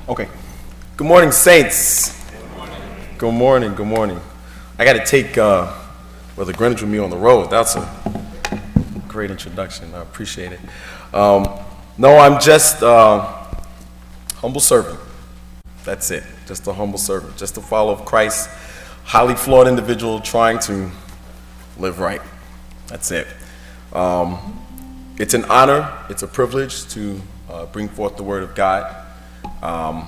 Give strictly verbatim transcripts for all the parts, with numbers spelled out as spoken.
Okay. Good morning, saints. Good morning. Good morning. Good morning. I got to take uh, Brother Greenwich with me on the road. That's a great introduction. I appreciate it. Um, no, I'm just uh, humble servant. That's it. Just a humble servant. Just a follower of Christ. Highly flawed individual trying to live right. That's it. Um, it's an honor. It's a privilege to uh, bring forth the word of God. Um,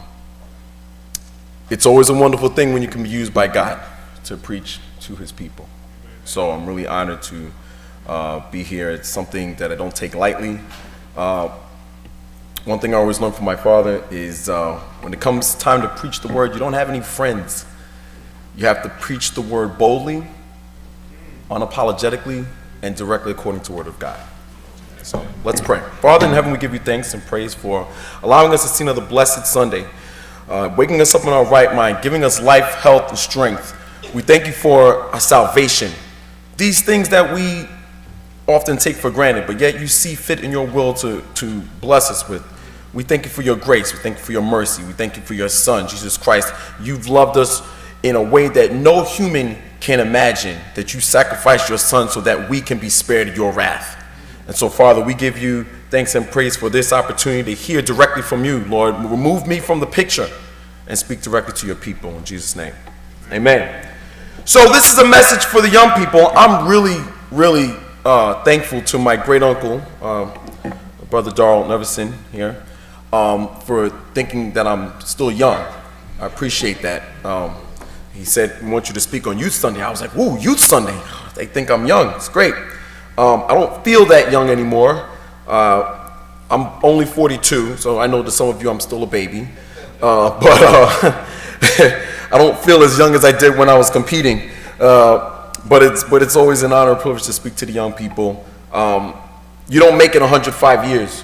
it's always a wonderful thing when you can be used by God to preach to his people. So I'm really honored to uh, be here. It's something that I don't take lightly. Uh, one thing I always learned from my father is uh, when it comes time to preach the word, you don't have any friends. You have to preach the word boldly, unapologetically, and directly according to the word of God. So let's pray. Father in heaven, we give you thanks and praise for allowing us to see another blessed Sunday, uh, waking us up in our right mind, giving us life, health, and strength. We thank you for our salvation. These things that we often take for granted, but yet you see fit in your will to, to bless us with. We thank you for your grace. We thank you for your mercy. We thank you for your Son, Jesus Christ. You've loved us in a way that no human can imagine, that you sacrificed your Son so that we can be spared your wrath. And so, Father, we give you thanks and praise for this opportunity to hear directly from you, Lord. Remove me from the picture and speak directly to your people in Jesus' name. Amen. So this is a message for the young people. I'm really, really uh, thankful to my great uncle, uh, Brother Darrell Neverson here, um, for thinking that I'm still young. I appreciate that. Um, he said, we want you to speak on Youth Sunday. I was like, woo, Youth Sunday. They think I'm young. It's great. Um, I don't feel that young anymore. Uh, I'm only forty-two, so I know to some of you I'm still a baby. Uh, but uh, I don't feel as young as I did when I was competing. Uh, but it's but it's always an honor and privilege to speak to the young people. Um, you don't make it one hundred five years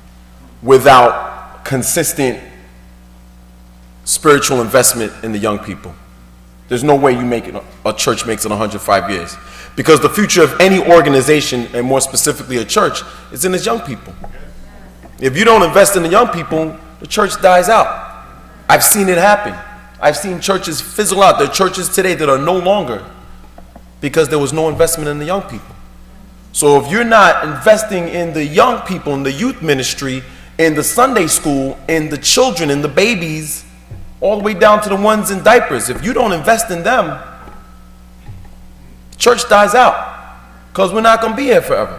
without consistent spiritual investment in the young people. There's no way you make it, a church makes it one hundred five years. Because the future of any organization, and more specifically a church, is in its young people. If you don't invest in the young people, the church dies out. I've seen it happen. I've seen churches fizzle out. There are churches today that are no longer because there was no investment in the young people. So if you're not investing in the young people, in the youth ministry, in the Sunday school, in the children, in the babies, all the way down to the ones in diapers, if you don't invest in them, church dies out because we're not going to be here forever.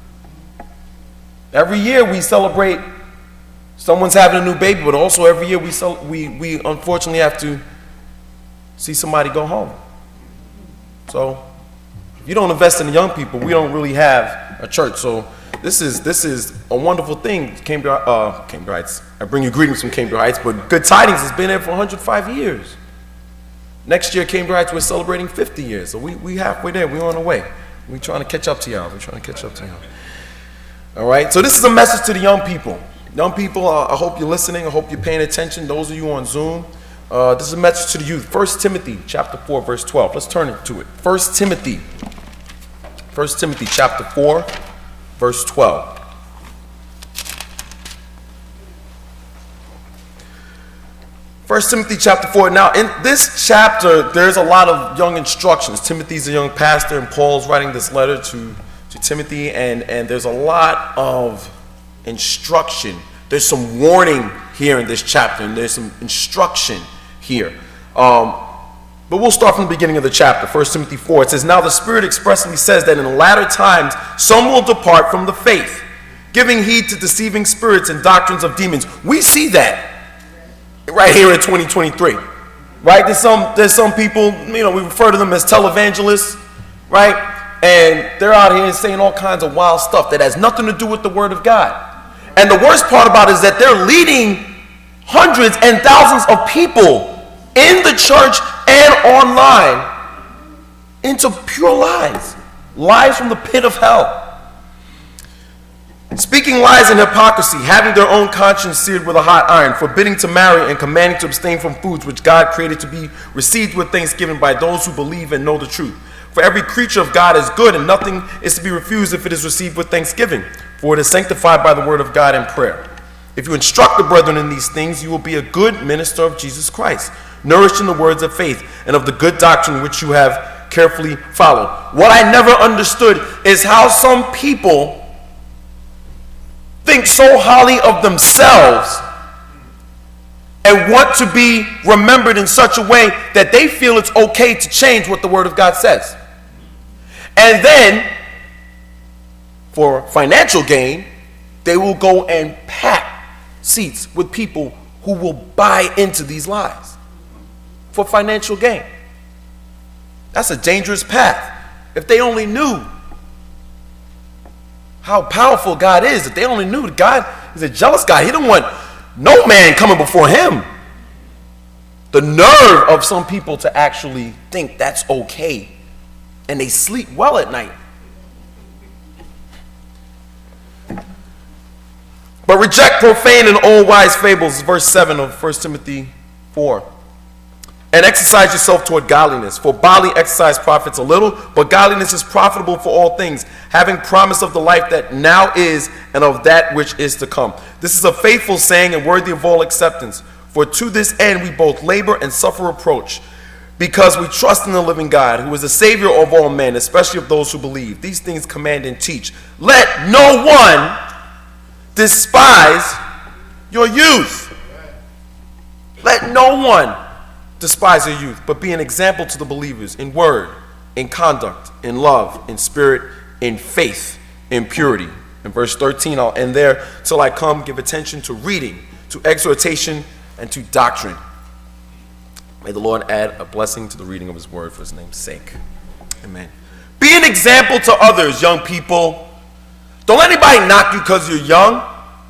Every year we celebrate someone's having a new baby, but also every year we, we, we unfortunately have to see somebody go home. So if you don't invest in the young people, we don't really have a church. So this is, this is a wonderful thing. Cambridge, uh, Cambridge Heights. I bring you greetings from Cambridge Heights, but Good Tidings has been there for one hundred five years. Next year, Cambridge Heights, we're celebrating fifty years. So we, we halfway there. We're on the way. We're trying to catch up to y'all. We're trying to catch up to y'all. All right? So this is a message to the young people. Young people, uh, I hope you're listening. I hope you're paying attention. Those of you on Zoom, uh, this is a message to the youth. First Timothy chapter four, verse twelve. Let's turn it to it. First Timothy. First Timothy chapter four, verse twelve. First Timothy chapter four. Now, in this chapter, there's a lot of young instructions. Timothy's a young pastor, and Paul's writing this letter to, to Timothy, and, and there's a lot of instruction. There's some warning here in this chapter, and there's some instruction here. Um, but we'll start from the beginning of the chapter, First Timothy four. It says, now the Spirit expressly says that in the latter times some will depart from the faith, giving heed to deceiving spirits and doctrines of demons. We see that right here in twenty twenty-three, right? There's some, there's some people, you know, we refer to them as televangelists, right? And they're out here saying all kinds of wild stuff that has nothing to do with the Word of God. And the worst part about it is that they're leading hundreds and thousands of people in the church and online into pure lies, lies from the pit of hell. Speaking lies and hypocrisy, having their own conscience seared with a hot iron, forbidding to marry and commanding to abstain from foods which God created to be received with thanksgiving by those who believe and know the truth. For every creature of God is good, and nothing is to be refused if it is received with thanksgiving, for it is sanctified by the word of God and prayer. If you instruct the brethren in these things, you will be a good minister of Jesus Christ, nourished in the words of faith and of the good doctrine which you have carefully followed. What I never understood is how some people think so highly of themselves and want to be remembered in such a way that they feel it's okay to change what the Word of God says. And then, for financial gain, they will go and pack seats with people who will buy into these lies for financial gain. That's a dangerous path. If they only knew how powerful God is, if they only knew that God is a jealous God, he don't want no man coming before him. The nerve of some people to actually think that's okay, and they sleep well at night. But reject profane and old wise fables, verse seven of First Timothy four. And exercise yourself toward godliness. For bodily exercise profits a little, but godliness is profitable for all things, having promise of the life that now is and of that which is to come. This is a faithful saying and worthy of all acceptance. For to this end we both labor and suffer reproach, because we trust in the living God, who is the Savior of all men, especially of those who believe. These things command and teach. Let no one despise your youth. Let no one despise your youth, but be an example to the believers in word, in conduct, in love, in spirit, in faith, in purity. In verse thirteen, I'll end there. Till I come, give attention to reading, to exhortation, and to doctrine. May the Lord add a blessing to the reading of his word for his name's sake. Amen. Be an example to others, young people. Don't let anybody knock you because you're young.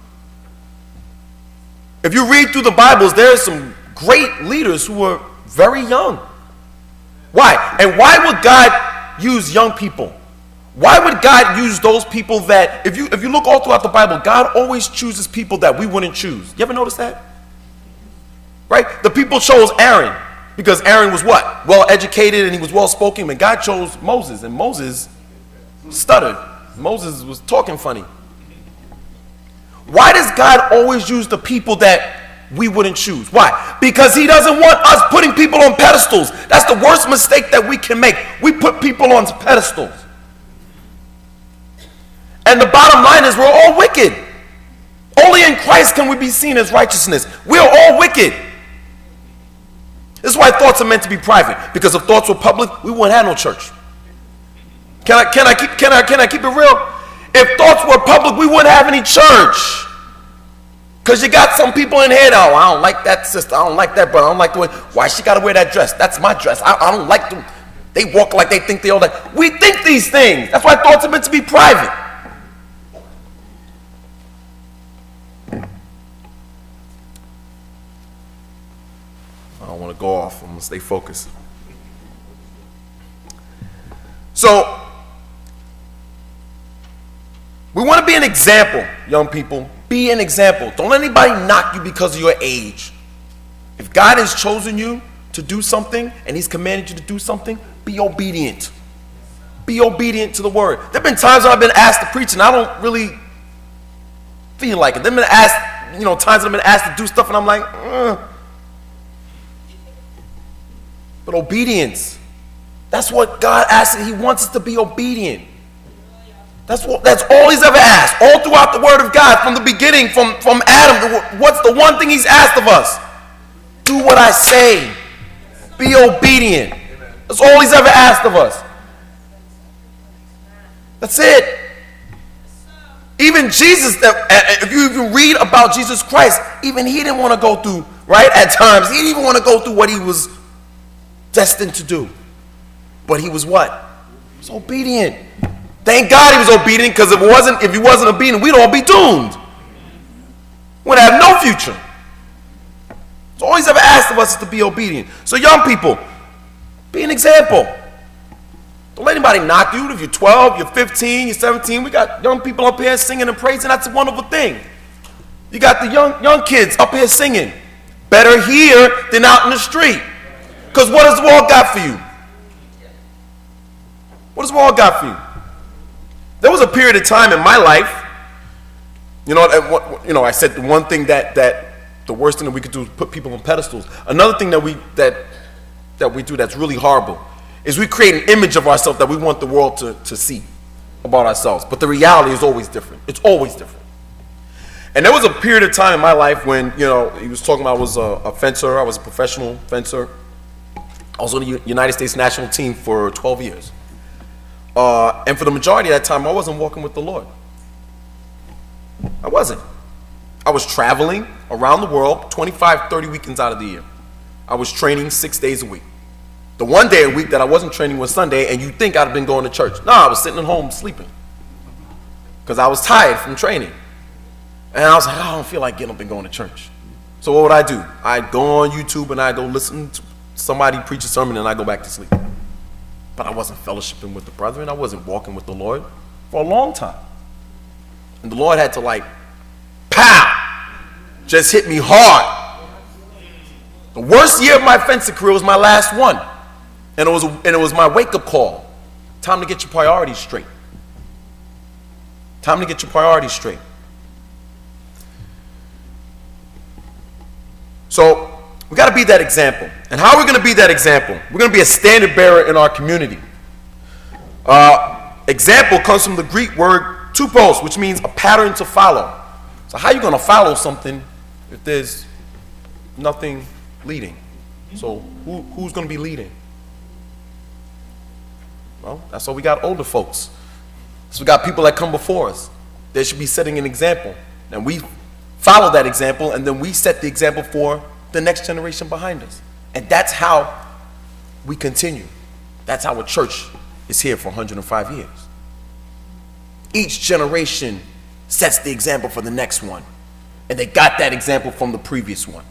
If you read through the Bibles, there are some great leaders who were very young. Why? And why would God use young people? Why would God use those people that, if you if you look all throughout the Bible, God always chooses people that we wouldn't choose. You ever notice that? Right? The people chose Aaron because Aaron was what? Well educated and he was well spoken, and God chose Moses, and Moses stuttered. Moses was talking funny. Why does God always use the people that we wouldn't choose? Why? Because he doesn't want us putting people on pedestals. That's the worst mistake that we can make. We put people on pedestals. And the bottom line is we're all wicked. Only in Christ can we be seen as righteousness. We're all wicked. This is why thoughts are meant to be private. Because if thoughts were public, we wouldn't have no church. Can I, can I, keep, can I, can I keep it real? If thoughts were public, we wouldn't have any church. Because you got some people in here, oh, I don't like that sister, I don't like that brother, I don't like the way, why she got to wear that dress? That's my dress. I, I don't like them. They walk like they think they all that. We think these things. That's why thoughts are meant to be private. I don't want to go off. I'm going to stay focused. So, we want to be an example, young people. Be an example. Don't let anybody knock you because of your age. If God has chosen you to do something and he's commanded you to do something, be obedient. Be obedient to the word. There have been times when I've been asked to preach and I don't really feel like it. There have been asked, you know, times I've been asked to do stuff and I'm like, uh. But obedience, that's what God asks. He wants us to be obedient. That's what, that's all he's ever asked. All throughout the word of God, from the beginning, from, from Adam, what's the one thing he's asked of us? Do what I say. Be obedient. That's all he's ever asked of us. That's it. Even Jesus, if you even read about Jesus Christ, even he didn't want to go through, right, at times. He didn't even want to go through what he was destined to do. But he was what? He was obedient. Thank God he was obedient, because if it wasn't, if he wasn't obedient, we'd all be doomed. We'd have no future. So all he's ever asked of us is to be obedient. So young people, be an example. Don't let anybody knock you. If you're twelve, you're fifteen, you're seventeen, we got young people up here singing and praising. That's a wonderful thing. You got the young young kids up here singing. Better here than out in the street. Because what does the world got for you? What does the world got for you? There was a period of time in my life, You know, and what, you know, I said the one thing that, that the worst thing that we could do is put people on pedestals. Another thing that we, that, that we do that's really horrible is we create an image of ourselves that we want the world to, to see about ourselves. But the reality is always different. It's always different. And there was a period of time in my life when, you know, he was talking about I was a, a fencer. I was a professional fencer. I was on the U United States national team for twelve years. Uh, and for the majority of that time, I wasn't walking with the Lord. I wasn't. I was traveling around the world twenty-five, thirty weekends out of the year. I was training six days a week. The one day a week that I wasn't training was Sunday, and you'd think I'd have been going to church. No, I was sitting at home sleeping because I was tired from training. And I was like, oh, I don't feel like getting up and going to church. So what would I do? I'd go on YouTube and I'd go listen to somebody preach a sermon and I'd go back to sleep. But I wasn't fellowshipping with the brethren. I wasn't walking with the Lord for a long time. And the Lord had to like, pow, just hit me hard. The worst year of my fencing career was my last one. And it was, and it was my wake-up call. Time to get your priorities straight. Time to get your priorities straight. So we got to be that example. And how are we going to be that example? We're going to be a standard bearer in our community. Uh, example comes from the Greek word tupos, which means a pattern to follow. So how are you going to follow something if there's nothing leading? So who, who's going to be leading? Well, that's why we got older folks. So we got people that come before us. They should be setting an example. And we follow that example, and then we set the example for the next generation behind us. And that's how we continue. That's how a church is here for one hundred five years. Each generation sets the example for the next one. And they got that example from the previous one.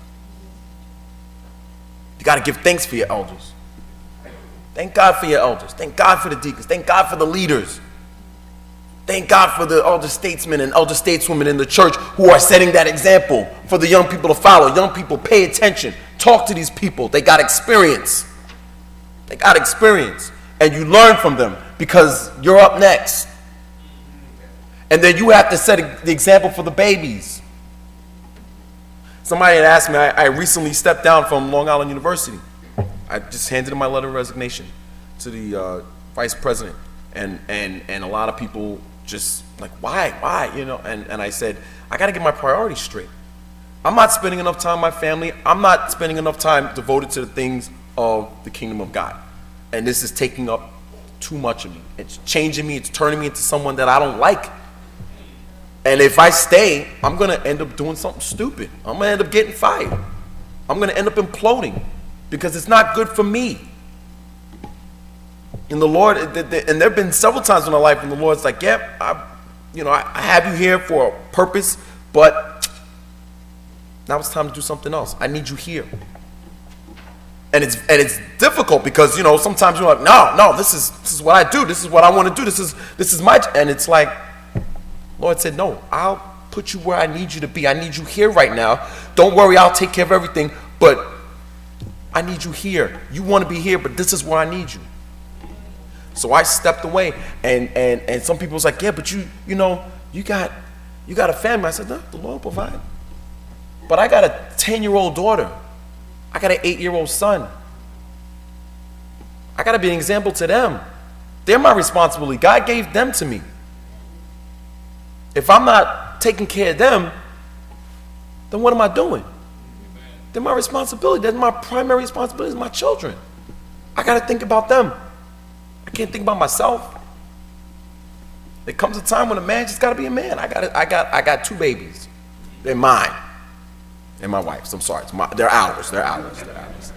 You got to give thanks for your elders. Thank God for your elders. Thank God for the deacons. Thank God for the leaders. Thank God for the elder statesmen and elder stateswomen in the church who are setting that example for the young people to follow. Young people, pay attention. Talk to these people. They got experience. They got experience. And you learn from them because you're up next. And then you have to set the example for the babies. Somebody had asked me, I, I recently stepped down from Long Island University. I just handed in my letter of resignation to the uh, vice president. And, and, and a lot of people just like, why, why, you know, and, and I said, I got to get my priorities straight. I'm not spending enough time with my family. I'm not spending enough time devoted to the things of the kingdom of God. And this is taking up too much of me. It's changing me. It's turning me into someone that I don't like. And if I stay, I'm going to end up doing something stupid. I'm going to end up getting fired. I'm going to end up imploding because it's not good for me. And the Lord, and there have been several times in my life when the Lord's like, yep, yeah, I, you know, I have you here for a purpose, but now it's time to do something else. I need you here. And it's and it's difficult because, you know, sometimes you're like, no, no, this is this is what I do. This is what I want to do. This is this is my, and it's like, Lord said, no, I'll put you where I need you to be. I need you here right now. Don't worry, I'll take care of everything, but I need you here. You want to be here, but this is where I need you. So I stepped away, and, and, and some people was like, yeah, but you you know, you got you got a family. I said, no, the Lord will provide. But I got a ten-year-old daughter. I got an eight-year-old son. I got to be an example to them. They're my responsibility. God gave them to me. If I'm not taking care of them, then what am I doing? They're my responsibility. That's my primary responsibility is my children. I got to think about them. I can't think about myself. There comes a time when a man just got to be a man. I got, I got, I got two babies. They're mine, and my wife's. I'm sorry, it's my, they're ours. They're ours. They're ours.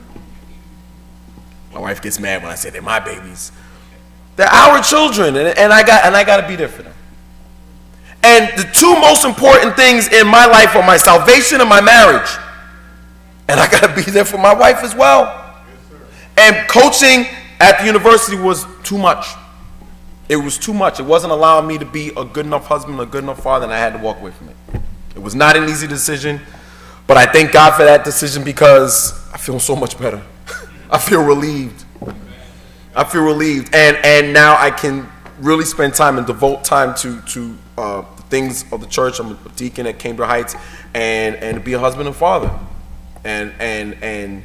My wife gets mad when I say they're my babies. They're our children, and, and I got, and I got to be there for them. And the two most important things in my life are my salvation and my marriage, and I got to be there for my wife as well. And coaching at the university was too much. It was too much. It wasn't allowing me to be a good enough husband, a good enough father, and I had to walk away from it. It was not an easy decision, but I thank God for that decision because I feel so much better. I feel relieved. I feel relieved. And, and now I can really spend time and devote time to, to uh, the things of the church. I'm a deacon at Cambria Heights, and and to be a husband and father, and and and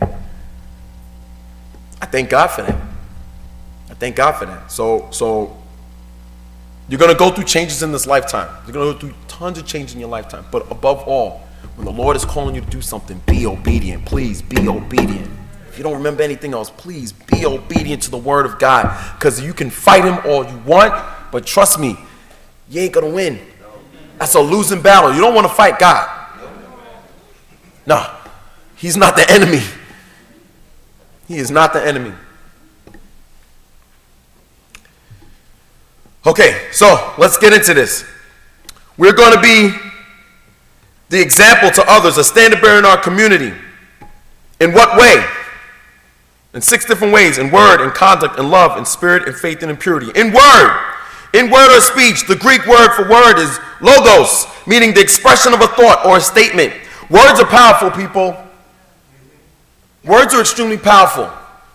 I thank God for that. I thank God for that. So so you're gonna go through changes in this lifetime. You're gonna go through tons of change in your lifetime. But above all, when the Lord is calling you to do something, be obedient. Please be obedient. If you don't remember anything else, please be obedient to the word of God. Because you can fight him all you want, but trust me, you ain't gonna win. That's a losing battle. You don't want to fight God. No, he's not the enemy. He is not the enemy. Okay, so let's get into this. We're going to be the example to others, a standard bearer in our community. In what way? In six different ways. In word, in conduct, in love, in spirit, in faith, and in purity. In word. In word or speech, the Greek word for word is logos, meaning the expression of a thought or a statement. Words are powerful, people. Words are extremely powerful.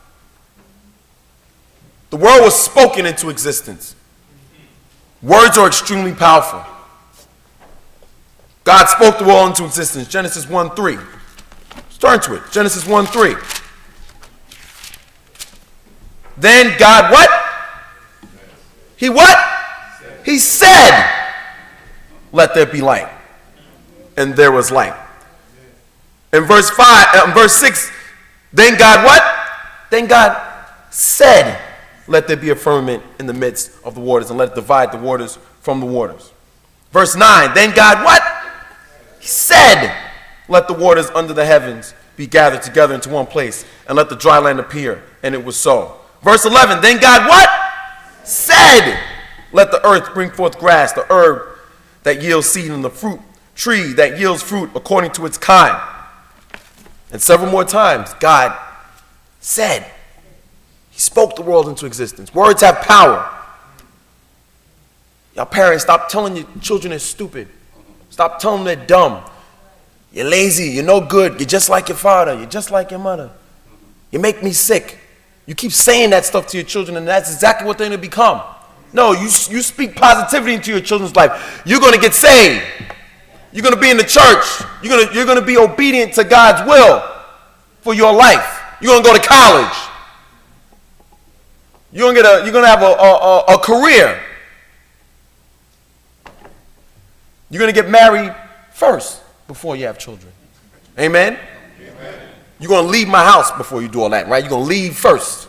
The world was spoken into existence. Words are extremely powerful. God spoke the world into existence. Genesis one three. Let's turn to it. Genesis one three. Then God what? He what? He said, let there be light. And there was light. In verse five, uh, in verse six, then God what? Then God said, let there be a firmament in the midst of the waters, and let it divide the waters from the waters. Verse nine, then God what? He said, let the waters under the heavens be gathered together into one place, and let the dry land appear. And it was so. Verse eleven, then God what? Said, let the earth bring forth grass, the herb that yields seed, and the fruit tree that yields fruit according to its kind. And several more times, God said. He spoke the world into existence. Words have power. Y'all parents, stop telling your children they're stupid. Stop telling them they're dumb. You're lazy. You're no good. You're just like your father. You're just like your mother. You make me sick. You keep saying that stuff to your children, and that's exactly what they're going to become. No, you, you speak positivity into your children's life. You're going to get saved. You're going to be in the church. You're going to, you're going to be obedient to God's will for your life. You're going to go to college. You're going to, get a, you're going to have a, a, a career. You're going to get married first before you have children. Amen? Amen. You're going to leave my house before you do all that, right? You're going to leave first.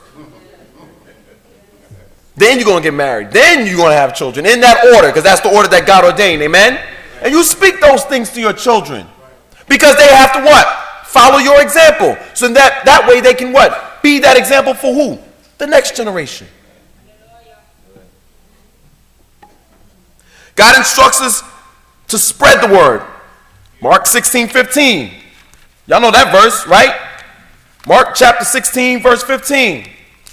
Then you're going to get married. Then you're going to have children in that order, because that's the order that God ordained. Amen? And you speak those things to your children because they have to what? Follow your example. So that, that way they can what? Be that example for who? The next generation. God instructs us to spread the word. Mark sixteen fifteen. Y'all know that verse, right? Mark chapter sixteen, verse fifteen.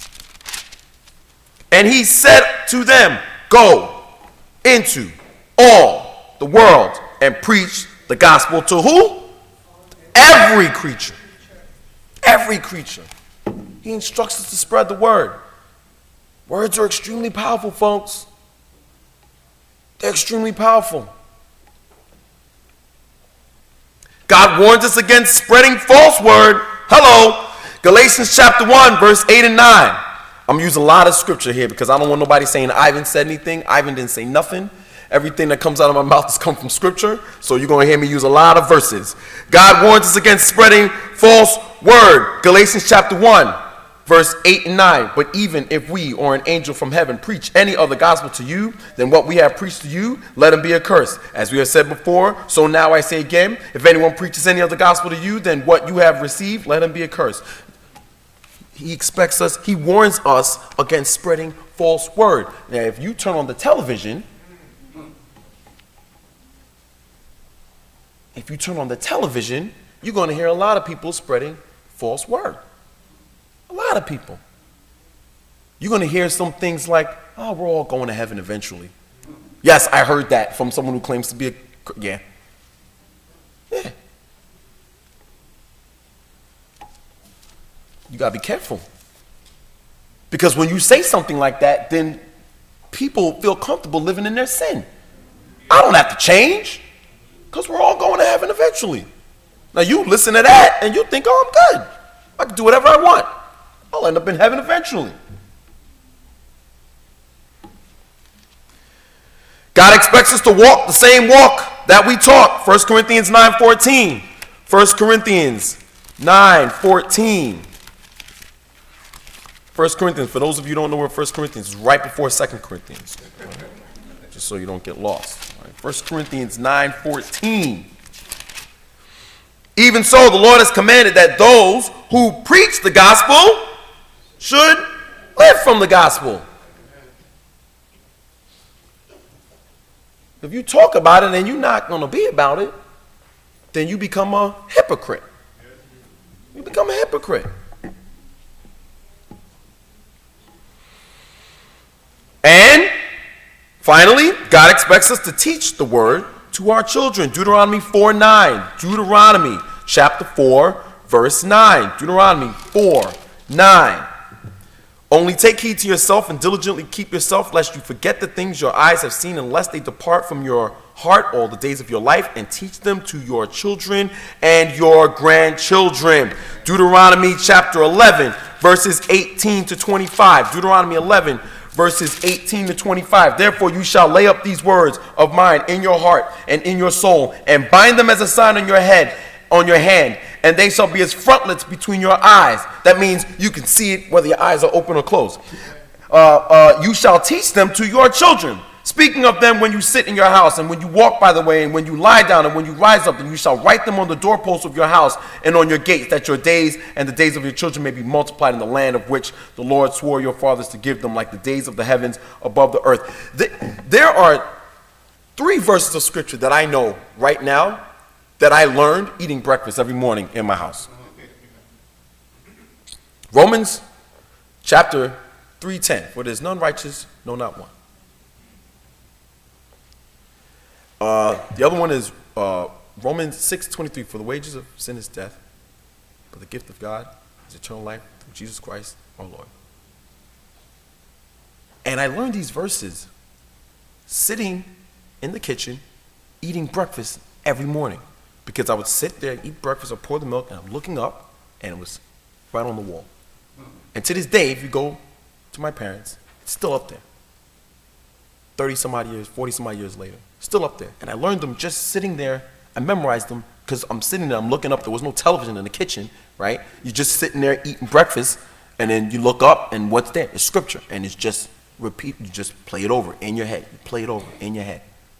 And he said to them, go into all the world and preach the gospel to who? Every creature. Every creature. He instructs us to spread the word. Words are extremely powerful, folks. They're extremely powerful. God warns us against spreading false word. Hello. Galatians chapter one, verse eight and nine. I'm using a lot of scripture here because I don't want nobody saying Ivan said anything. Ivan didn't say nothing. Everything that comes out of my mouth has come from scripture. So you're going to hear me use a lot of verses. God warns us against spreading false word. Galatians chapter one, verse eight and nine. But even if we or an angel from heaven preach any other gospel to you than what we have preached to you, let him be accursed. As we have said before, so now I say again, if anyone preaches any other gospel to you than what you have received, let him be accursed. He expects us, he warns us against spreading false word. Now, if you turn on the television, if you turn on the television, you're going to hear a lot of people spreading false word. A lot of people. You're going to hear some things like, oh, we're all going to heaven eventually. Yes, I heard that from someone who claims to be a, yeah. Yeah. You got to be careful. Because when you say something like that, then people feel comfortable living in their sin. I don't have to change because we're all going to heaven eventually. Now you listen to that and you think, oh, I'm good. I can do whatever I want. I'll end up in heaven eventually. God expects us to walk the same walk that we taught. First Corinthians nine fourteen. First Corinthians nine fourteen. First Corinthians, for those of you who don't know where First Corinthians is, right before Second Corinthians. Just so you don't get lost. All right, First Corinthians nine fourteen. Even so, the Lord has commanded that those who preach the gospel should live from the gospel. If you talk about it and you're not going to be about it, then you become a hypocrite. You become a hypocrite. And finally, God expects us to teach the word to our children. Deuteronomy four nine. Deuteronomy chapter four, verse nine. Deuteronomy four nine. Only take heed to yourself and diligently keep yourself, lest you forget the things your eyes have seen, and lest they depart from your heart all the days of your life, and teach them to your children and your grandchildren. Deuteronomy chapter eleven, verses eighteen to twenty-five. Deuteronomy eleven, verses eighteen to twenty-five. Therefore you shall lay up these words of mine in your heart and in your soul, and bind them as a sign on your head, on your hand, and they shall be as frontlets between your eyes. That means you can see it whether your eyes are open or closed. Uh, uh, you shall teach them to your children, speaking of them when you sit in your house, and when you walk by the way, and when you lie down, and when you rise up, and you shall write them on the doorposts of your house and on your gates, that your days and the days of your children may be multiplied in the land of which the Lord swore your fathers to give them, like the days of the heavens above the earth. There are three verses of scripture that I know right now that I learned eating breakfast every morning in my house. Romans chapter three ten. For there's none righteous, no, not one. Uh, the other one is uh, Romans six twenty-three. For the wages of sin is death, but the gift of God is eternal life through Jesus Christ our Lord. And I learned these verses sitting in the kitchen eating breakfast every morning, because I would sit there, eat breakfast, or pour the milk, and I'm looking up, and it was right on the wall. And to this day, if you go to my parents, it's still up there. thirty some odd years, forty some odd years later, still up there. And I learned them just sitting there. I memorized them because I'm sitting there, I'm looking up. There was no television in the kitchen, right? You're just sitting there eating breakfast, and then you look up, and what's there? It's scripture, and it's just repeat. You just play it over in your head. You play it over in your head.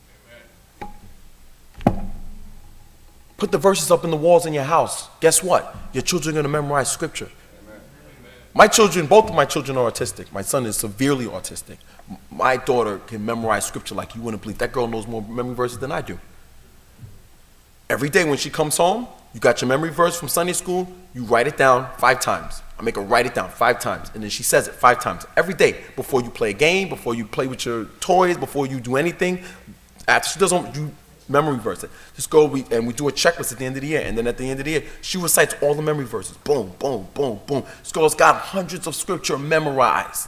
Put the verses up in the walls in your house. Guess what? Your children are going to memorize scripture. Amen. My children, both of my children are autistic. My son is severely autistic. My daughter can memorize scripture like you wouldn't believe. That girl knows more memory verses than I do. Every day when she comes home, you got your memory verse from Sunday school, you write it down five times. I make her write it down five times, and then she says it five times every day before you play a game, before you play with your toys, before you do anything. After she doesn't, you memory verse it. Just go we, and we do a checklist at the end of the year, and then at the end of the year, she recites all the memory verses. Boom, boom, boom, boom. This girl's got hundreds of scripture memorized.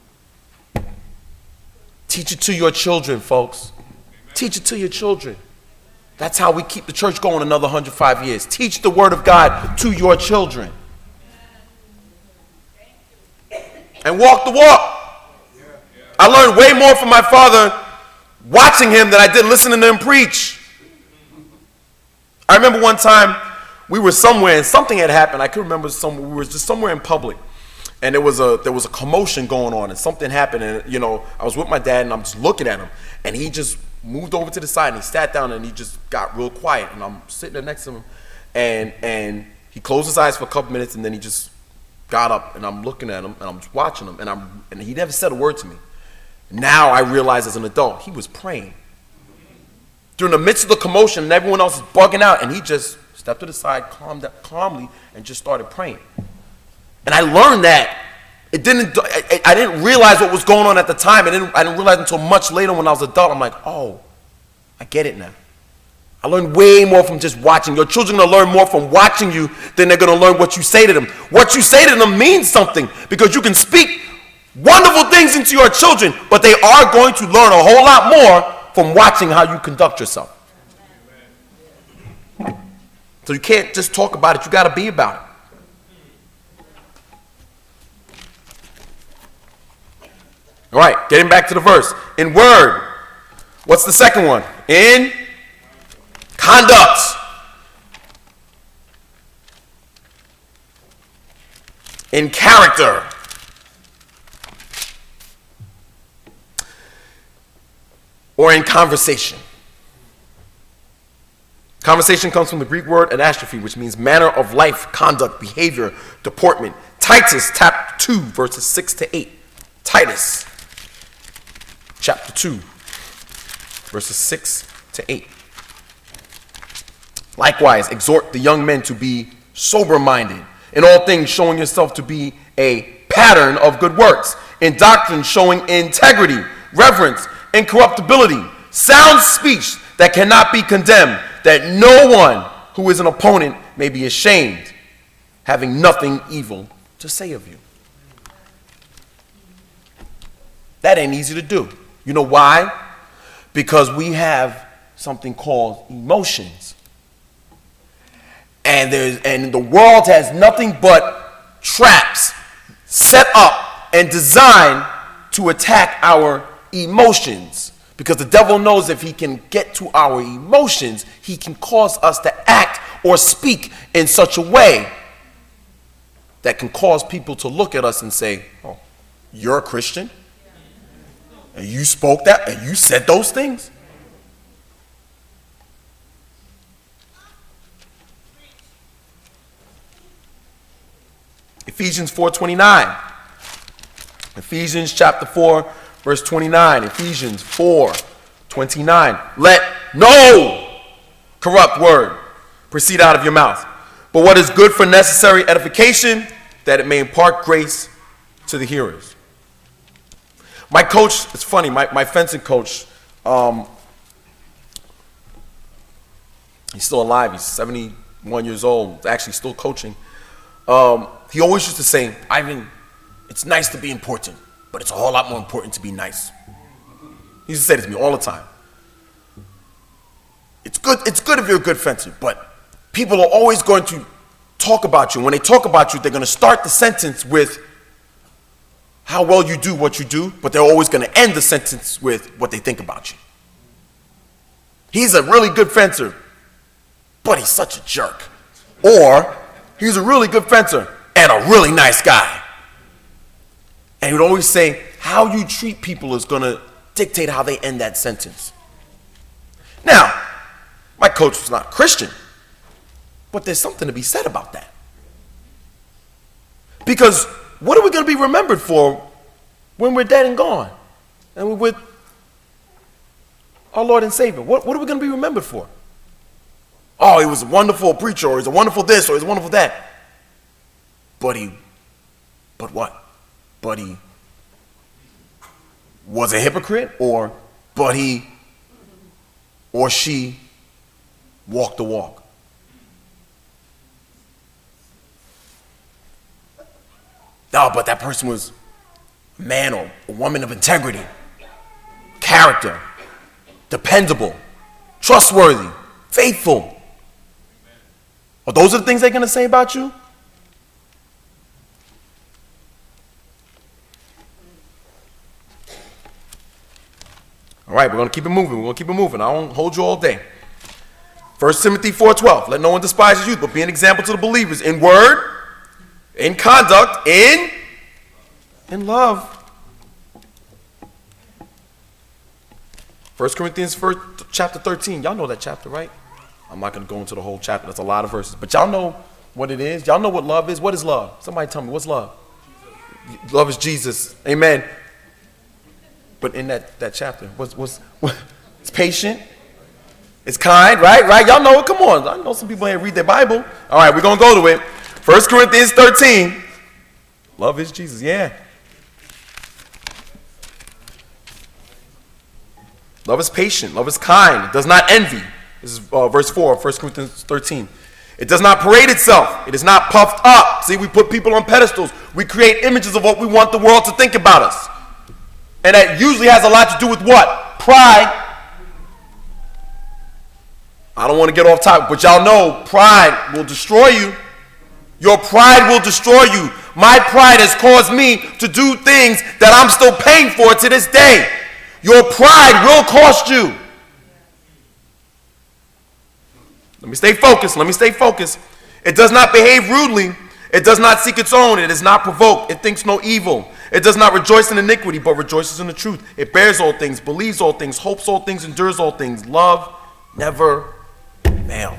Teach it to your children, folks. Teach it to your children. That's how we keep the church going another one hundred five years. Teach the word of God to your children. And walk the walk. I learned way more from my father watching him than I did listening to him preach. I remember one time we were somewhere and something had happened. I could remember some, we were just somewhere in public, and there was a there was a commotion going on, and something happened, and you know, I was with my dad, and I'm just looking at him, and he just moved over to the side, and he sat down, and he just got real quiet, and I'm sitting there next to him, and and he closed his eyes for a couple minutes, and then he just got up, and I'm looking at him, and I'm watching him, and I'm and he never said a word to me. Now I realize as an adult, he was praying. During the midst of the commotion and everyone else is bugging out, and he just stepped to the side, calmed down, calmly, and just started praying. And I learned that. It didn't, I, I didn't realize what was going on at the time. I didn't, I didn't realize until much later when I was an adult. I'm like, oh, I get it now. I learned way more from just watching. Your children are going to learn more from watching you than they're going to learn what you say to them. What you say to them means something, because you can speak wonderful things into your children, but they are going to learn a whole lot more from watching how you conduct yourself. So you can't just talk about it, you got to be about it. All right, getting back to the verse. In word, what's the second one? In conduct. In character. Or in conversation. Conversation comes from the Greek word anastrophe, which means manner of life, conduct, behavior, deportment. Titus chapter two, verses six to eight. Titus chapter two, verses six to eight. Likewise, exhort the young men to be sober-minded, in all things showing yourself to be a pattern of good works, in doctrine showing integrity, reverence, incorruptibility, sound speech that cannot be condemned, that no one who is an opponent may be ashamed, having nothing evil to say of you. That ain't easy to do. You know why? Because we have something called emotions. And there's and the world has nothing but traps set up and designed to attack our emotions. Because the devil knows if he can get to our emotions, he can cause us to act or speak in such a way that can cause people to look at us and say, oh, you're a Christian? And you spoke that? And you said those things? Ephesians four twenty-nine. Ephesians chapter four, verse twenty-nine. Ephesians four twenty-nine. Let no corrupt word proceed out of your mouth, but what is good for necessary edification, that it may impart grace to the hearers. My coach, it's funny, my, my fencing coach, um, he's still alive, he's seventy-one years old, actually still coaching. Um, he always used to say, Ivan, it's nice to be important, but it's a whole lot more important to be nice. He used to say this to me all the time. It's good, it's good if you're a good fencer, but people are always going to talk about you. When they talk about you, they're going to start the sentence with how well you do what you do, but they're always going to end the sentence with what they think about you. He's a really good fencer, but he's such a jerk. Or he's a really good fencer and a really nice guy. And he would always say, how you treat people is going to dictate how they end that sentence. Now, my coach was not a Christian, but there's something to be said about that. Because what are we going to be remembered for when we're dead and gone? And we're with our Lord and Savior. What, what are we going to be remembered for? Oh, he was a wonderful preacher, or he's a wonderful this, or he's a wonderful that. But he, but what? But he was a hypocrite, or but he or she walked the walk. No, but that person was a man or a woman of integrity, character, dependable, trustworthy, faithful. Are those the things they're going to say about you? All right, we're going to keep it moving. We're going to keep it moving. I won't hold you all day. First Timothy four twelve. Let no one despise his youth, but be an example to the believers in word, in conduct, in, in love. First Corinthians first, chapter thirteen. Y'all know that chapter, right? I'm not going to go into the whole chapter. That's a lot of verses. But y'all know what it is. Y'all know what love is. What is love? Somebody tell me, what's love? Jesus. Love is Jesus. Amen. But in that, that chapter, what's, what's, what, it's patient. It's kind, right? Right? Y'all know it. Come on. I know some people ain't read their Bible. All right, we're going to go to it. First Corinthians thirteen. Love is Jesus. Yeah. Love is patient. Love is kind. It does not envy. This is uh, verse four of First Corinthians thirteen. It does not parade itself. It is not puffed up. See, we put people on pedestals. We create images of what we want the world to think about us. And that usually has a lot to do with what? Pride. I don't want to get off topic, but y'all know pride will destroy you. Your pride will destroy you. My pride has caused me to do things that I'm still paying for to this day. Your pride will cost you. Let me stay focused. Let me stay focused. It does not behave rudely. It does not seek its own. It is not provoked. It thinks no evil. It does not rejoice in iniquity, but rejoices in the truth. It bears all things, believes all things, hopes all things, endures all things. Love never fails.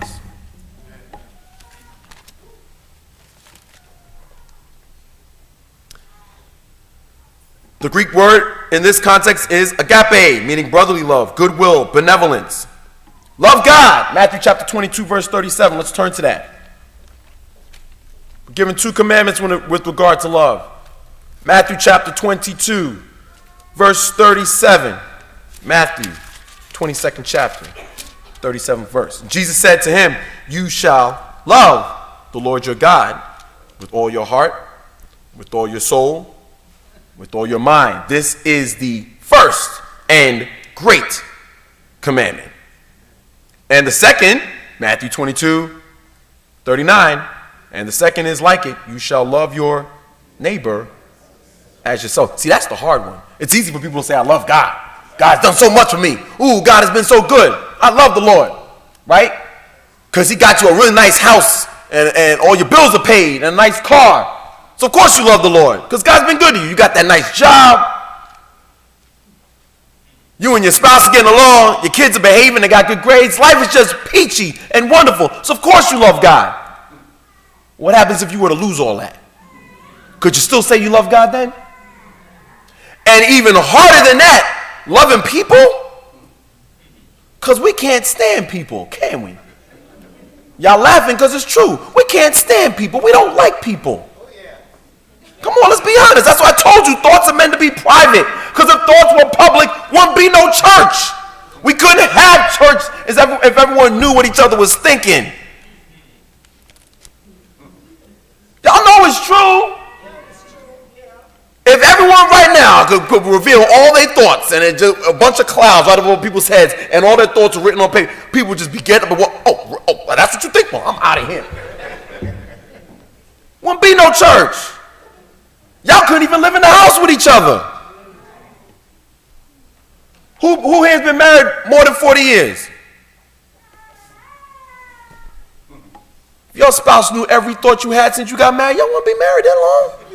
The Greek word in this context is agape, meaning brotherly love, goodwill, benevolence. Love God. Matthew chapter twenty-two, verse thirty-seven. Let's turn to that. We're given two commandments with regard to love. Matthew chapter twenty-two, verse thirty-seven. Matthew, twenty-second chapter, thirty-seventh verse. Jesus said to him, you shall love the Lord your God with all your heart, with all your soul, with all your mind. This is the first and great commandment. And the second, Matthew twenty-two, thirty-nine, and the second is like it. You shall love your neighbor as yourself. See, that's the hard one. It's easy for people to say, I love God. God's done so much for me. Ooh, God has been so good. I love the Lord, right? Because he got you a really nice house and, and all your bills are paid and a nice car. So of course you love the Lord because God's been good to you. You got that nice job. You and your spouse are getting along. Your kids are behaving. They got good grades. Life is just peachy and wonderful. So of course you love God. What happens if you were to lose all that? Could you still say you love God then? And even harder than that, loving people? Because we can't stand people, can we? Y'all laughing because it's true. We can't stand people. We don't like people. Come on, let's be honest. That's why I told you thoughts are meant to be private. Because if thoughts were public, wouldn't be no church. We couldn't have church if everyone knew what each other was thinking. Y'all know it's true. If everyone right now could, could reveal all their thoughts and it just, a bunch of clouds out of all people's heads and all their thoughts are written on paper, people would just be getting up and walk, oh, oh, that's what you think? Well, I'm out of here. Wouldn't be no church. Y'all couldn't even live in the house with each other. Who, who here has been married more than forty years? If your spouse knew every thought you had since you got married, y'all wouldn't be married that long.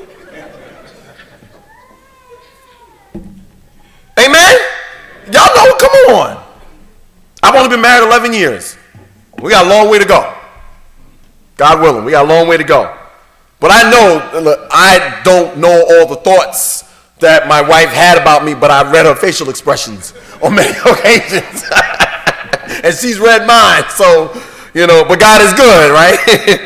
Amen? Y'all know, come on. I've only been married eleven years. We got a long way to go. God willing, we got a long way to go. But I know, look, I don't know all the thoughts that my wife had about me, but I read her facial expressions on many occasions. And she's read mine, so, you know, but God is good, right?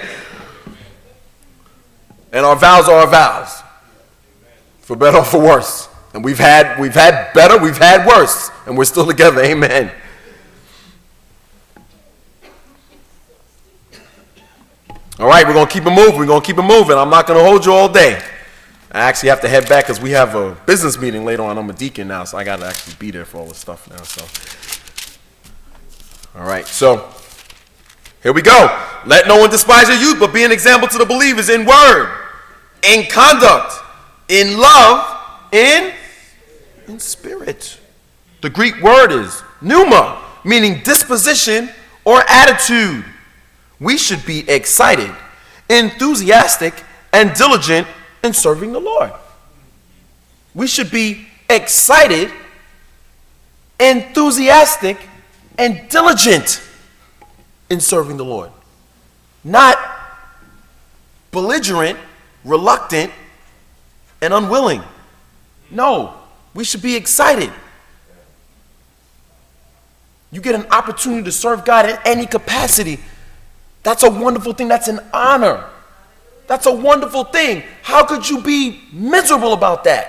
And our vows are our vows, for better or for worse. And we've had, we've had better, we've had worse, and we're still together, amen. All right, we're going to keep it moving. We're going to keep it moving. I'm not going to hold you all day. I actually have to head back because we have a business meeting later on. I'm a deacon now, so I got to actually be there for all this stuff now. So, all right, so here we go. Let no one despise your youth, but be an example to the believers in word, in conduct, in love, in, in spirit. The Greek word is pneuma, meaning disposition or attitude. We should be excited, enthusiastic, and diligent in serving the Lord. We should be excited, enthusiastic, and diligent in serving the Lord. Not belligerent, reluctant, and unwilling. No, we should be excited. You get an opportunity to serve God in any capacity. That's a wonderful thing. That's an honor. That's a wonderful thing. How could you be miserable about that?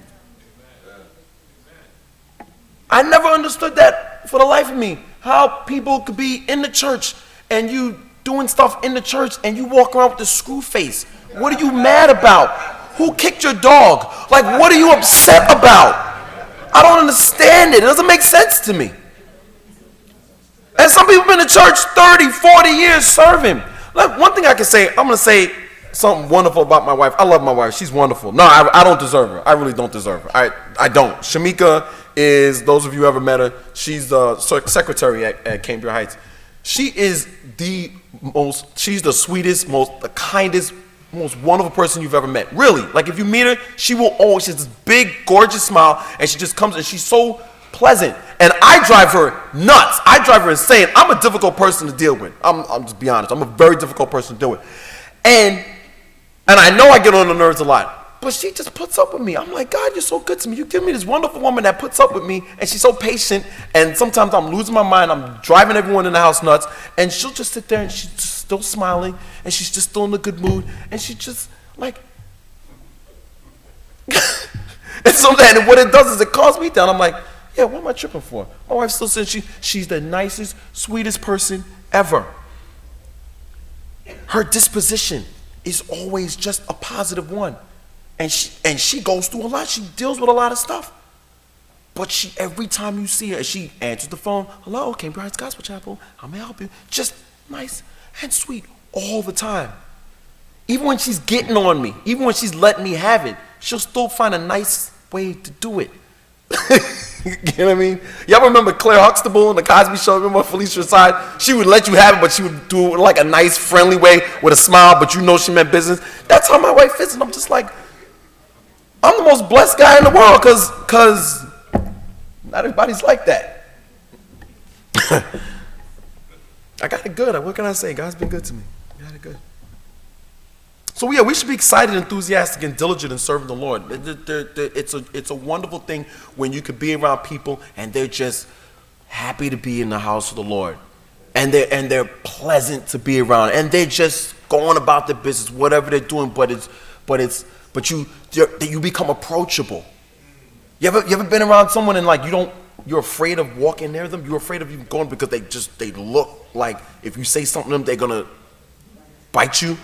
I never understood that for the life of me. How people could be in the church and you doing stuff in the church and you walk around with the screw face. What are you mad about? Who kicked your dog? Like, what are you upset about? I don't understand it. It doesn't make sense to me. And some people been in church thirty, forty years serving. Like, one thing I can say, I'm going to say something wonderful about my wife. I love my wife. She's wonderful. No, I, I don't deserve her. I really don't deserve her. I, I don't. Shamika is, those of you who ever met her, she's the secretary at, at Cambria Heights. She is the most, she's the sweetest, most, the kindest, most wonderful person you've ever met. Really. Like, if you meet her, she will always, she has this big, gorgeous smile, and she just comes, and she's so pleasant. And I drive her nuts. I drive her insane. I'm a difficult person to deal with. I'm, I'm just be honest. I'm a very difficult person to deal with. And, and I know I get on the nerves a lot, but she just puts up with me. I'm like, God, you're so good to me. You give me this wonderful woman that puts up with me, and she's so patient. And sometimes I'm losing my mind. I'm driving everyone in the house nuts, and she'll just sit there, and she's just still smiling, and she's just still in a good mood, and she just like. And so then what it does is it calms me down. I'm like, yeah, what am I tripping for? My wife still says she, she's the nicest, sweetest person ever. Her disposition is always just a positive one. And she, and she goes through a lot. She deals with a lot of stuff. But she, every time you see her, she answers the phone. Hello, Cambria Heights Gospel Chapel. How may I help you? Just nice and sweet all the time. Even when she's getting on me, even when she's letting me have it, she'll still find a nice way to do it. You know what I mean? Y'all remember Claire Huxtable in the Cosby Show? Remember Felicia Rashad? She would let you have it, but she would do it like a nice, friendly way with a smile, but you know she meant business. That's how my wife is, and I'm just like, I'm the most blessed guy in the world, because because not everybody's like that. I got it good. What can I say? God's been good to me. I got it good. So yeah, we should be excited, enthusiastic, and diligent in serving the Lord. It's a, it's a wonderful thing when you could be around people and they're just happy to be in the house of the Lord. And they're, and they're pleasant to be around. And they're just going about their business, whatever they're doing, but it's, but it's, but you, you become approachable. You ever, you ever been around someone and like you don't, you're afraid of walking near them? You're afraid of even going because they just, they look like if you say something to them, they're gonna bite you?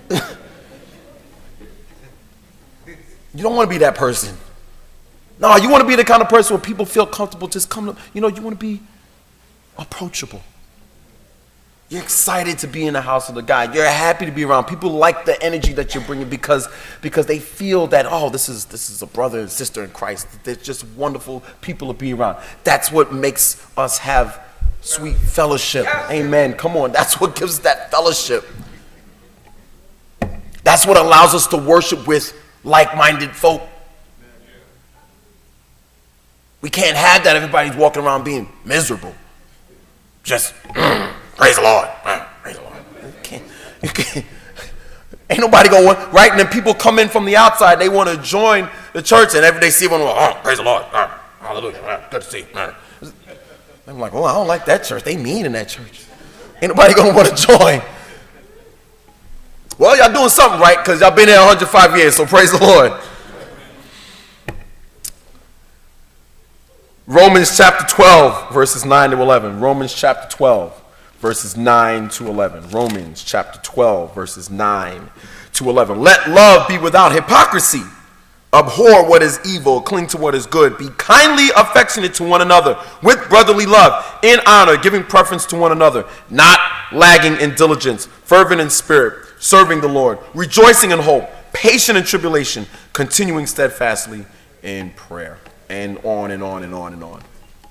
You don't want to be that person. No, you want to be the kind of person where people feel comfortable just come to, you know, you want to be approachable. You're excited to be in the house of the God. You're happy to be around. People like the energy that you're bringing because, because they feel that, oh, this is, this is a brother and sister in Christ. They're just wonderful people to be around. That's what makes us have sweet fellowship. Amen. Come on. That's what gives that fellowship. That's what allows us to worship with like-minded folk. We can't have that. Everybody's walking around being miserable. Just mm, praise the Lord. Mm, praise the Lord. You can't, you can't. Ain't nobody going to, right? And then people come in from the outside. They want to join the church, and every day see one, oh, praise the Lord. Oh, hallelujah. Oh, good to see. Oh. I'm like, oh, I don't like that church. They mean in that church. Ain't nobody going to want to join. Well, y'all doing something right because y'all been there one hundred five years, so praise the Lord. Romans chapter twelve, verses nine to eleven. Romans chapter twelve, verses nine to eleven. Romans chapter twelve, verses nine to eleven. Let love be without hypocrisy. Abhor what is evil, cling to what is good. Be kindly affectionate to one another with brotherly love, in honor, giving preference to one another, not lagging in diligence, fervent in spirit, serving the Lord, rejoicing in hope, patient in tribulation, continuing steadfastly in prayer. And on and on and on and on.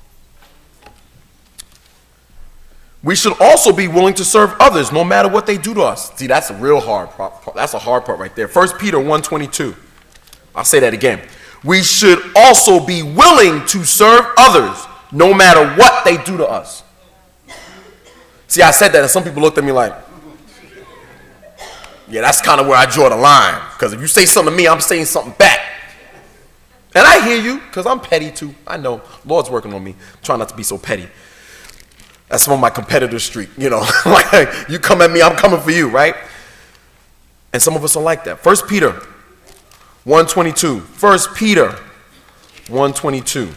We should also be willing to serve others no matter what they do to us. See, that's a real hard part. That's a hard part right there. First Peter one twenty-two. I'll say that again. We should also be willing to serve others no matter what they do to us. See, I said that and some people looked at me like, yeah, that's kind of where I draw the line. Because if you say something to me, I'm saying something back. And I hear you, because I'm petty too. I know. Lord's working on me. I'm trying not to be so petty. That's from my competitor streak, you know. Like, you come at me, I'm coming for you, right? And some of us are like that. First Peter one twenty-two. First Peter one twenty-two.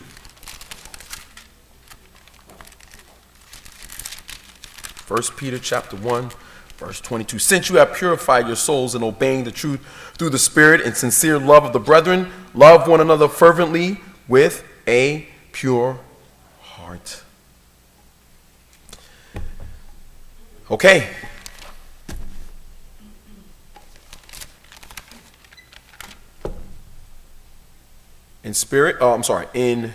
First Peter chapter one, verse twenty-two. Since you have purified your souls in obeying the truth through the Spirit and sincere love of the brethren, love one another fervently with a pure heart. Okay. In spirit, oh, I'm sorry, in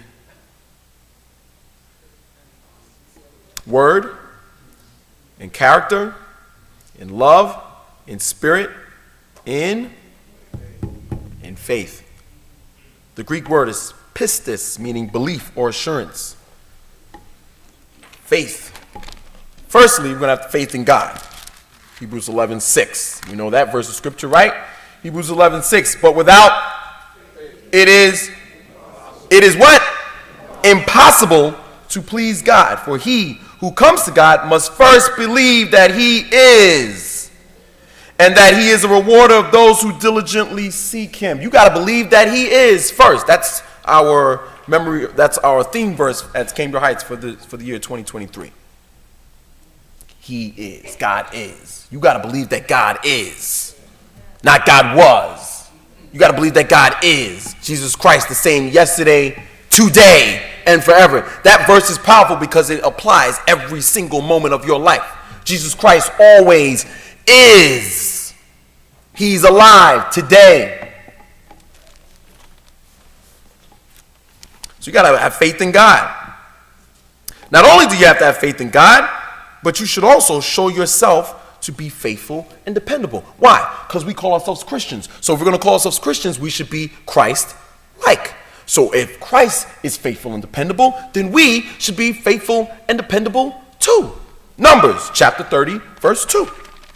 word, in character, in love, in spirit, in, in faith. The Greek word is pistis, meaning belief or assurance. Faith. Firstly, we're going to have faith in God. Hebrews eleven six. We know that verse of scripture, right? Hebrews eleven six. But without, it is, it is what? Impossible to please God. For he who comes to God must first believe that he is, and that he is a rewarder of those who diligently seek him. You got to believe that he is first. That's our memory. That's our theme verse at Cambridge Heights for the for the year twenty twenty-three. He is. God is. You got to believe that God is, not God was. You got to believe that God is. Jesus Christ, the same yesterday, today, and forever. That verse is powerful because it applies every single moment of your life. Jesus Christ always is. He's alive today. So you got to have faith in God. Not only do you have to have faith in God, but you should also show yourself to be faithful and dependable. Why? Because we call ourselves Christians. So if we're going to call ourselves Christians, we should be Christ-like. So if Christ is faithful and dependable, then we should be faithful and dependable too. Numbers chapter thirty, verse two.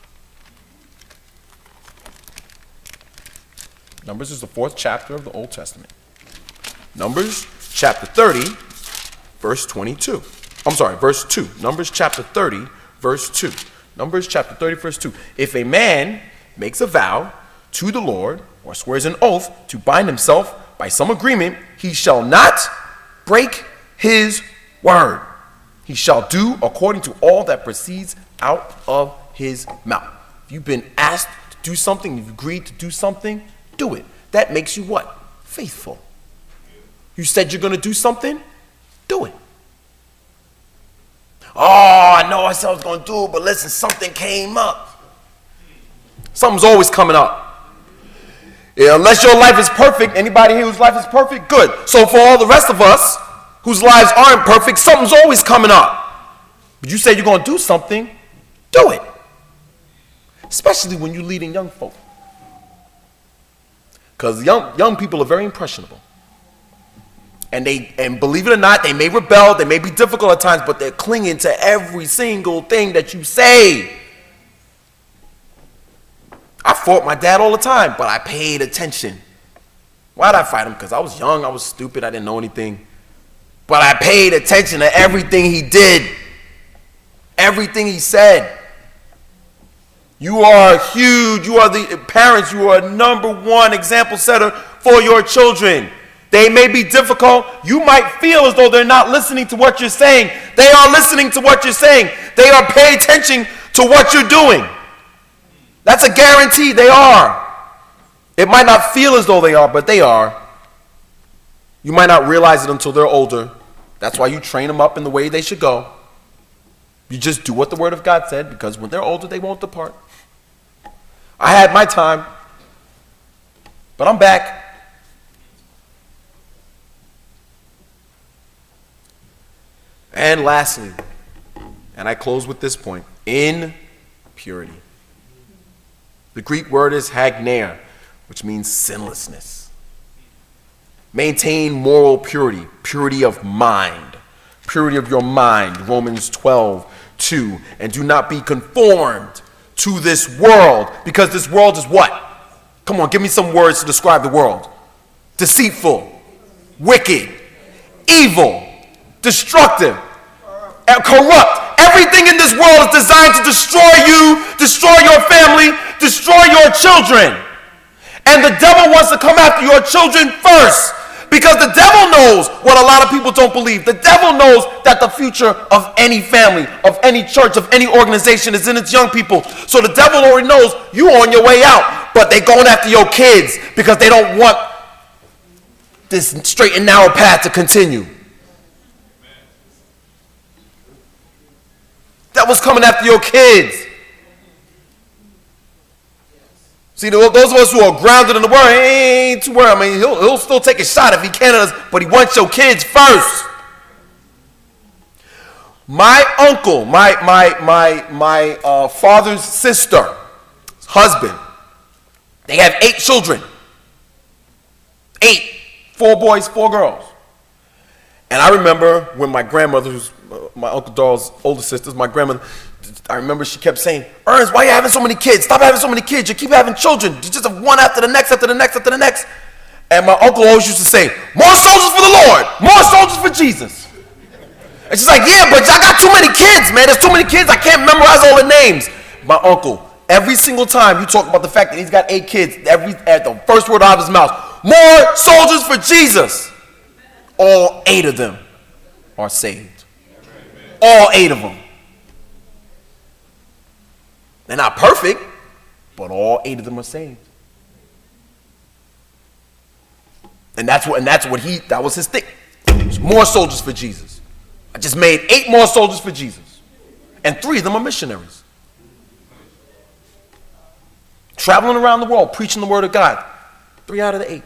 Numbers is the fourth chapter of the Old Testament. Numbers chapter thirty, verse twenty-two. I'm sorry, verse two. Numbers chapter thirty, verse two. Numbers chapter thirty, verse two. If a man makes a vow to the Lord or swears an oath to bind himself by some agreement, he shall not break his word. He shall do according to all that proceeds out of his mouth. If you've been asked to do something, you've agreed to do something, do it. That makes you what? Faithful. You said you're going to do something, do it. Oh, I know I said I was going to do it, but listen, something came up. Something's always coming up. Yeah, unless your life is perfect, anybody here whose life is perfect, good. So for all the rest of us whose lives aren't perfect, something's always coming up. But you say you're going to do something, do it. Especially when you're leading young folk. Because young, young people are very impressionable. And they, and believe it or not, they may rebel, they may be difficult at times, but they're clinging to every single thing that you say. I fought my dad all the time, but I paid attention. Why did I fight him? Because I was young, I was stupid, I didn't know anything. But I paid attention to everything he did, everything he said. You are huge. You are the parents. You are number one example setter for your children. They may be difficult. You might feel as though they're not listening to what you're saying. They are listening to what you're saying. They are paying attention to what you're doing. That's a guarantee. They are. It might not feel as though they are, but they are. You might not realize it until they're older. That's why you train them up in the way they should go. You just do what the Word of God said, because when they're older, they won't depart. I had my time, but I'm back. And lastly, and I close with this point, in purity. The Greek word is hagneia, which means sinlessness. Maintain moral purity, purity of mind, purity of your mind, Romans twelve two. And do not be conformed to this world, because this world is what? Come on, give me some words to describe the world. Deceitful, wicked, evil, destructive, and corrupt. Everything in this world is designed to destroy you, destroy your family, destroy your children. And the devil wants to come after your children first, because the devil knows what a lot of people don't believe. The devil knows that the future of any family, of any church, of any organization is in its young people. So the devil already knows you're on your way out, but they're going after your kids because they don't want this straight and narrow path to continue. devil's coming after your kids. See, those of us who are grounded in the word, he ain't too worried. I mean, he'll, he'll still take a shot if he can, but he wants your kids first. My uncle, my my my my uh, father's sister, husband, they have eight children. Eight. Four boys, four girls. And I remember when my grandmother, who's uh, my Uncle Darrell's older sisters, my grandmother, I remember she kept saying, Ernest, why are you having so many kids? Stop having so many kids. You keep having children. You just have one after the next, after the next, after the next. And my uncle always used to say, more soldiers for the Lord, more soldiers for Jesus. And she's like, yeah, but I got too many kids, man. There's too many kids. I can't memorize all the names. My uncle, every single time you talk about the fact that he's got eight kids, every at the first word out of his mouth, more soldiers for Jesus. All eight of them are saved. All eight of them. They're not perfect, but all eight of them are saved. And that's what and that's what he that was his thing. More soldiers for Jesus. I just made eight more soldiers for Jesus. And three of them are missionaries. Traveling around the world, preaching the word of God. Three out of the eight.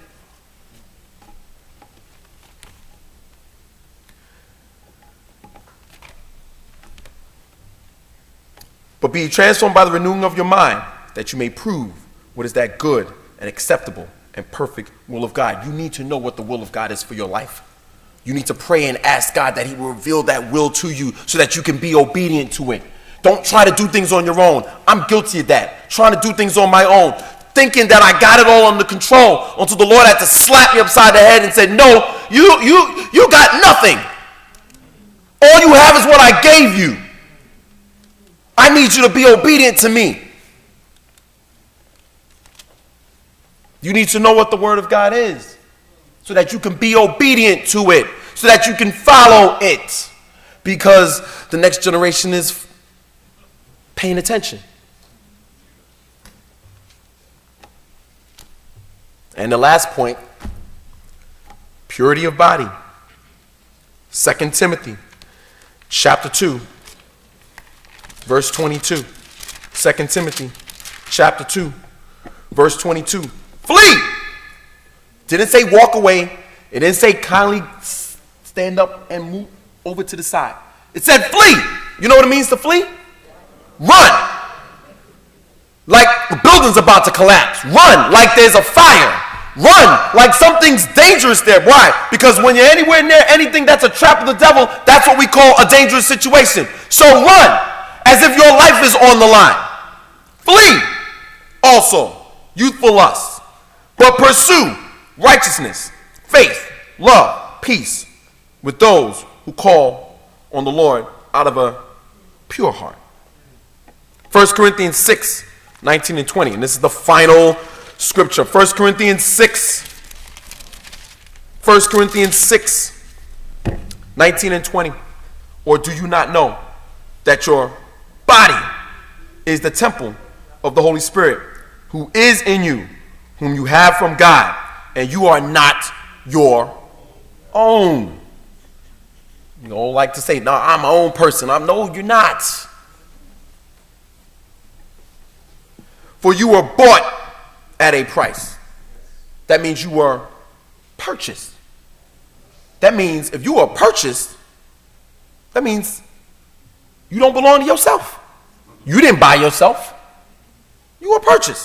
But be transformed by the renewing of your mind, that you may prove what is that good and acceptable and perfect will of God. You need to know what the will of God is for your life. You need to pray and ask God that he will reveal that will to you so that you can be obedient to it. Don't try to do things on your own. I'm guilty of that. Trying to do things on my own. Thinking that I got it all under control until the Lord had to slap me upside the head and said, no, you, you, you got nothing. All you have is what I gave you. I need you to be obedient to me. You need to know what the word of God is so that you can be obedient to it, so that you can follow it, because the next generation is paying attention. And the last point, purity of body. Second Timothy chapter two, verse twenty-two. Second Timothy chapter two, verse twenty-two. Flee! Didn't say walk away. It didn't say kindly stand up and move over to the side. It said flee. You know what it means to flee? Run. Like the building's about to collapse. Run like there's a fire. Run like something's dangerous there. Why? Because when you're anywhere near anything that's a trap of the devil, that's what we call a dangerous situation. So run as if your life is on the line. Flee also youthful lusts, but pursue righteousness, faith, love, peace with those who call on the Lord out of a pure heart. First Corinthians six, nineteen and twenty. And this is the final scripture. First Corinthians six. First Corinthians six, nineteen and twenty. Or do you not know that your body is the temple of the Holy Spirit, who is in you, whom you have from God, and you are not your own? You don't like to say, no, I'm my own person. I'm no, you're not. For you were bought at a price. That means you were purchased. That means if you were purchased, that means you don't belong to yourself. You didn't buy yourself. You were purchased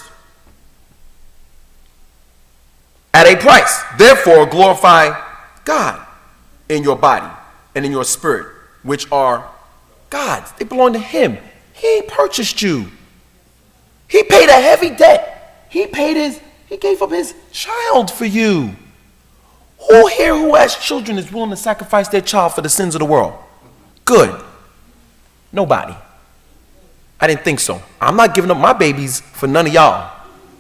at a price. Therefore, glorify God in your body and in your spirit, which are God's. They belong to him. He purchased you. He paid a heavy debt. He paid his, he gave up his child for you. Who here who has children is willing to sacrifice their child for the sins of the world? Good. Nobody. I didn't think so. I'm not giving up my babies for none of y'all.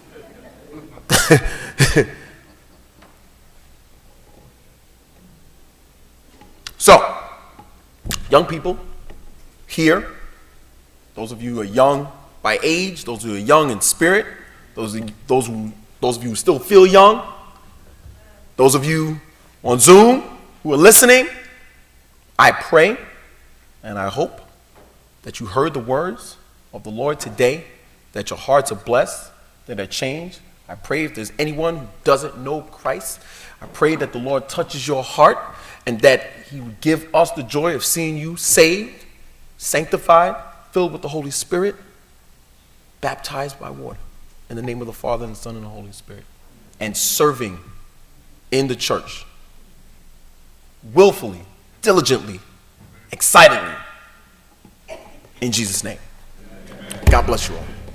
So, young people here, those of you who are young by age, those who are young in spirit, those of, those who, those of you who still feel young, those of you on Zoom who are listening, I pray and I hope that you heard the words of the Lord today, that your hearts are blessed, that are changed. I pray if there's anyone who doesn't know Christ, I pray that the Lord touches your heart and that he would give us the joy of seeing you saved, sanctified, filled with the Holy Spirit, baptized by water in the name of the Father and the Son and the Holy Spirit, and serving in the church willfully, diligently, excitedly, in Jesus' name. God bless you all.